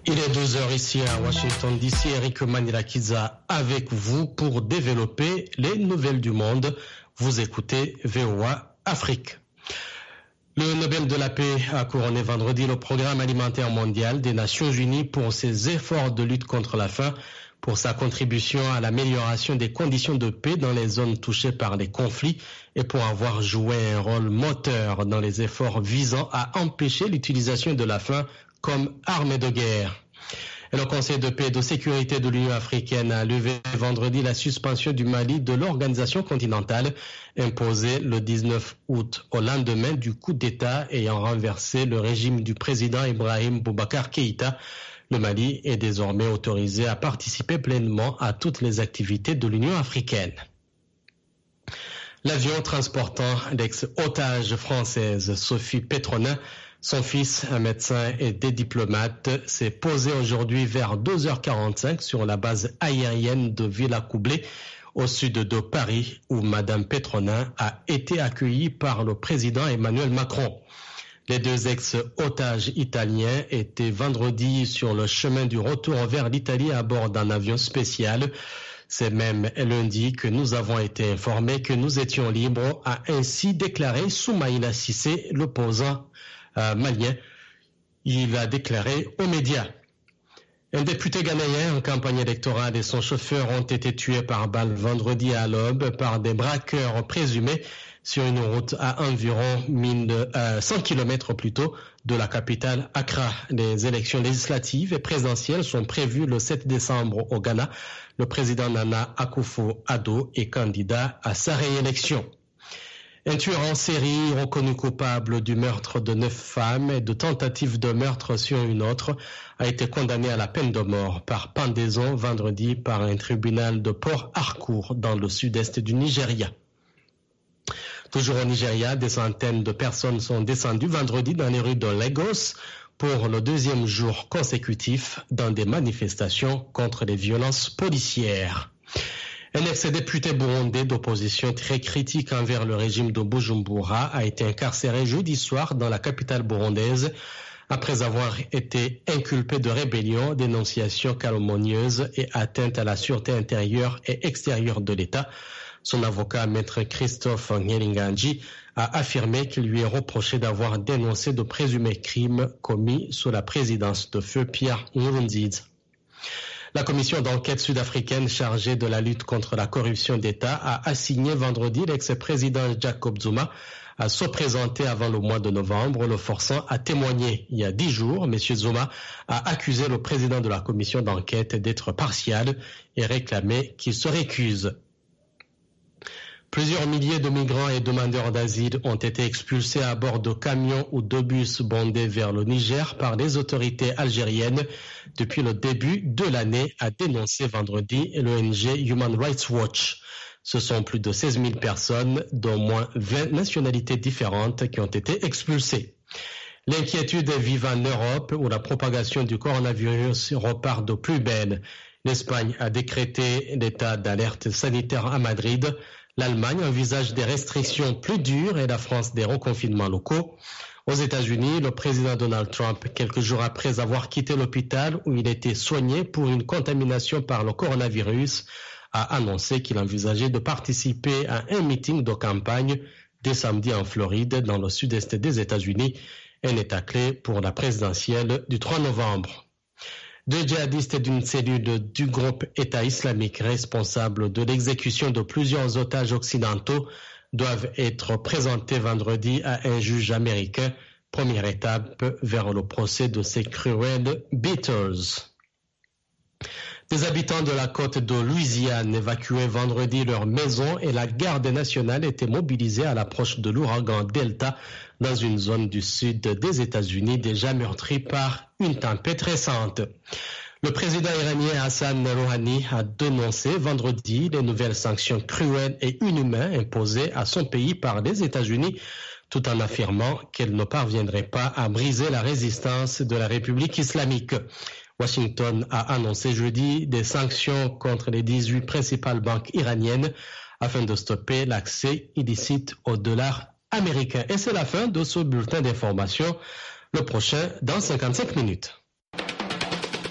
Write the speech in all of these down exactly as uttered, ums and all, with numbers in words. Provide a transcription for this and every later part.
Il est deux heures ici à Washington D C. Eric Manirakiza avec vous pour développer les nouvelles du monde. Vous écoutez V O A Afrique. Le Nobel de la paix a couronné vendredi le Programme alimentaire mondial des Nations unies pour ses efforts de lutte contre la faim, pour sa contribution à l'amélioration des conditions de paix dans les zones touchées par les conflits et pour avoir joué un rôle moteur dans les efforts visant à empêcher l'utilisation de la faim comme arme de guerre. Et le Conseil de paix et de sécurité de l'Union africaine a levé vendredi la suspension du Mali de l'organisation continentale imposée le dix-neuf août au lendemain du coup d'État ayant renversé le régime du président Ibrahim Boubacar Keïta. Le Mali est désormais autorisé à participer pleinement à toutes les activités de l'Union africaine. L'avion transportant l'ex-otage française Sophie Petronin, son fils, un médecin et des diplomates, s'est posé aujourd'hui vers deux heures quarante-cinq sur la base aérienne de Villacoublay, au sud de Paris, où Madame Petronin a été accueillie par le président Emmanuel Macron. Les deux ex-otages italiens étaient vendredi sur le chemin du retour vers l'Italie à bord d'un avion spécial. C'est même lundi que nous avons été informés que nous étions libres, a ainsi déclaré Soumaïla Cissé, l'opposant euh, malien. Il a déclaré aux médias. Un député ghanéen en campagne électorale et son chauffeur ont été tués par balle vendredi à l'aube par des braqueurs présumés sur une route à environ cent kilomètres plus tôt de la capitale Accra. Les élections législatives et présidentielles sont prévues le sept décembre au Ghana. Le président Nana Akufo-Addo est candidat à sa réélection. Un tueur en série reconnu coupable du meurtre de neuf femmes et de tentative de meurtre sur une autre a été condamné à la peine de mort par pendaison vendredi par un tribunal de Port Harcourt dans le sud-est du Nigeria. Toujours au Nigeria, des centaines de personnes sont descendues vendredi dans les rues de Lagos pour le deuxième jour consécutif dans des manifestations contre les violences policières. Un ex-député burundais d'opposition très critique envers le régime de Bujumbura a été incarcéré jeudi soir dans la capitale burundaise après avoir été inculpé de rébellion, dénonciation calomnieuse et atteinte à la sûreté intérieure et extérieure de l'État. Son avocat, maître Christophe Nyelinganji, a affirmé qu'il lui est reproché d'avoir dénoncé de présumés crimes commis sous la présidence de feu Pierre Nkurunziza. La commission d'enquête sud-africaine chargée de la lutte contre la corruption d'État a assigné vendredi l'ex-président Jacob Zuma à se présenter avant le mois de novembre, le forçant à témoigner. Il y a dix jours, M. Zuma a accusé le président de la commission d'enquête d'être partial et réclamé qu'il se récuse. Plusieurs milliers de migrants et demandeurs d'asile ont été expulsés à bord de camions ou de bus bondés vers le Niger par les autorités algériennes depuis le début de l'année, a dénoncé vendredi l'O N G Human Rights Watch. Ce sont plus de seize mille personnes d'au moins vingt nationalités différentes qui ont été expulsées. L'inquiétude est vive en Europe où la propagation du coronavirus repart de plus belle. L'Espagne a décrété l'état d'alerte sanitaire à Madrid. L'Allemagne envisage des restrictions plus dures et la France des reconfinements locaux. Aux États-Unis, le président Donald Trump, quelques jours après avoir quitté l'hôpital où il était soigné pour une contamination par le coronavirus, a annoncé qu'il envisageait de participer à un meeting de campagne dès samedi en Floride, dans le sud-est des États-Unis, un état clé pour la présidentielle du trois novembre. Deux djihadistes d'une cellule du groupe État islamique responsable de l'exécution de plusieurs otages occidentaux doivent être présentés vendredi à un juge américain, première étape vers le procès de ces cruels beaters. Des habitants de la côte de Louisiane évacuaient vendredi leur maison et la garde nationale était mobilisée à l'approche de l'ouragan Delta dans une zone du sud des États-Unis déjà meurtrie par une tempête récente. Le président iranien Hassan Rouhani a dénoncé vendredi les nouvelles sanctions cruelles et inhumaines imposées à son pays par les États-Unis, tout en affirmant qu'elle ne parviendrait pas à briser la résistance de la République islamique. Washington a annoncé jeudi des sanctions contre les dix-huit principales banques iraniennes afin de stopper l'accès illicite au dollar américain. Et c'est la fin de ce bulletin d'information. Le prochain dans cinquante-cinq minutes.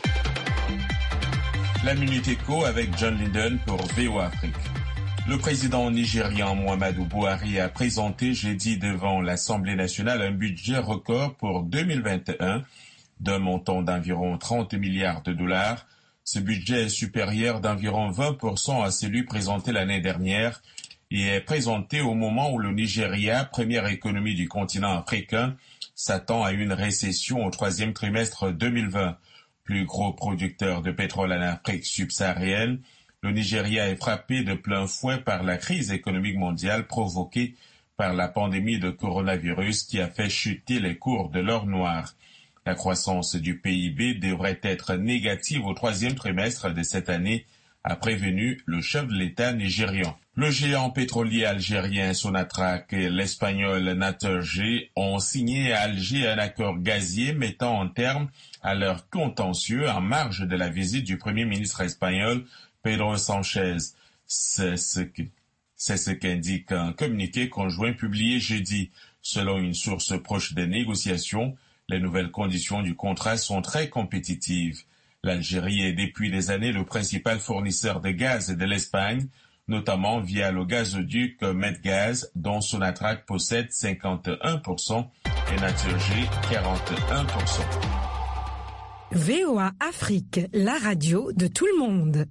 La Minute Éco avec John Linden pour V O A Afrique. Le président nigérian Muhammadu Buhari a présenté jeudi devant l'Assemblée nationale un budget record pour deux mille vingt et un d'un montant d'environ trente milliards de dollars. Ce budget est supérieur d'environ vingt pour cent à celui présenté l'année dernière et est présenté au moment où le Nigeria, première économie du continent africain, s'attend à une récession au troisième trimestre deux mille vingt. Plus gros producteur de pétrole en Afrique subsaharienne, le Nigeria est frappé de plein fouet par la crise économique mondiale provoquée par la pandémie de coronavirus qui a fait chuter les cours de l'or noir. La croissance du P I B devrait être négative au troisième trimestre de cette année, a prévenu le chef de l'État nigérian. Le géant pétrolier algérien Sonatrach et l'espagnol Naturgy ont signé à Alger un accord gazier mettant un terme à leur contentieux en marge de la visite du premier ministre espagnol Pedro Sanchez. C'est ce que, c'est ce qu'indique un communiqué conjoint publié jeudi. Selon une source proche des négociations, les nouvelles conditions du contrat sont très compétitives. L'Algérie est depuis des années le principal fournisseur de gaz de l'Espagne, notamment via le gazoduc Medgaz, dont Sonatrach possède cinquante et un pour cent et Naturgy quarante et un pour cent. V O A Afrique, la radio de tout le monde.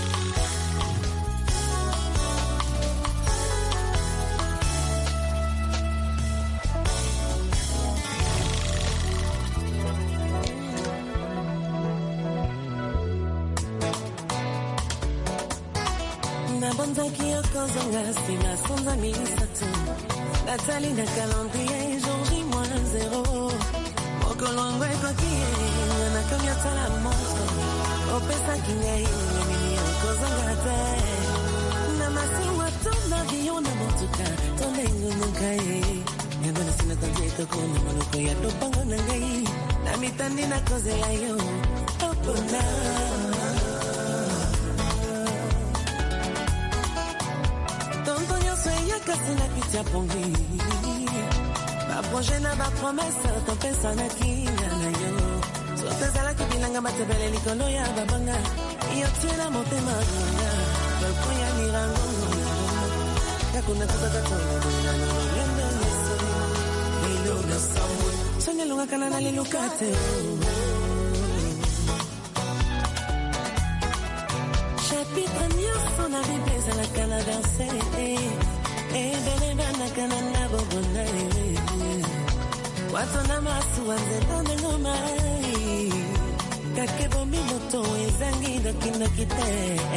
Nathalie na calendrier, jour J moins zéro. Mokolongo e kokie, na kamia tala monto. Opesa kinei, nini okozanga te. Na masiwa tona vio na motuka, tona ingo nunkai. Nyabana sina tanjeta kona manuko ya dopango na ngai. Na mitandi na koze ya yo, opona. Kasi na pitia pongi ba projet na ba promesse to pesa na kinga na yo so pesa la kibilanga matebele likolo ya babanga iyo tiena motema ya ba koya mirango ya kuna kutaka tona na no yendo yeso ilo na samwe sonya lunga kana na lilukate chapitre nyoso na bibeza la kana danser eh bene bana kana na bobona eh watu na masu wanze tone ngoma kake bombi moto ezangi da kino kite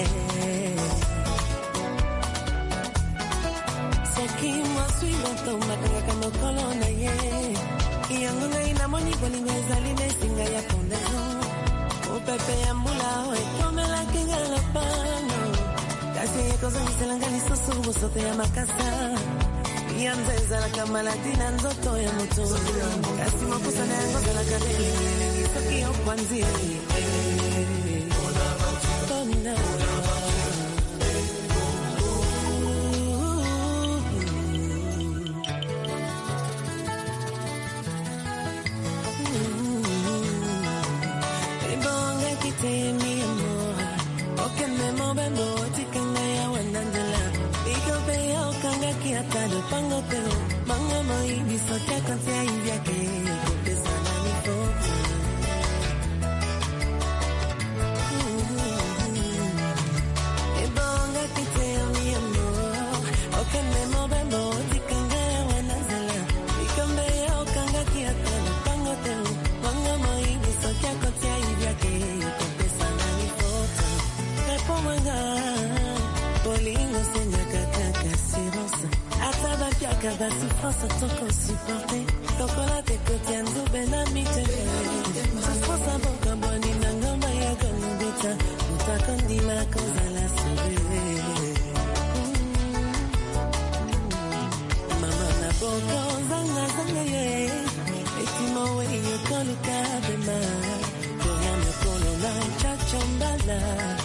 soki mo sui moto makanga kama kolona ye yango ngai na moni bolingo ezali na singa ya pondezo o pepe ya mula o ekomela kinga la pano kasi kozo ngiselangani soso sote ya makasa yanzeza la kamala dina nzoto ya moto kasi makosa na yango za la kadeli soki okwanzi tona ebonga kitemi amor okene mo bembo tikanga ya wanandela ikope ya okanga kiata do pango teo manga moi biso te kanse ya ivyake kopesa na mifo ebonga kitemi amor okene mo bembo tikanga ya wanandela ikope ya okanga kiata do pango teo manga moi biso te kanse ya ivyake kopesa na mifo repomanga bolingo senya kaka silence ataba piaka ba souffrance toko supporter tokola te kote nzube na mitele souffrance aboka boni na ngoma ya gonubita utakondima koza la sobe mama na boko zanga zanga ye etimo we yokoluka bema koya mekolo na chachambala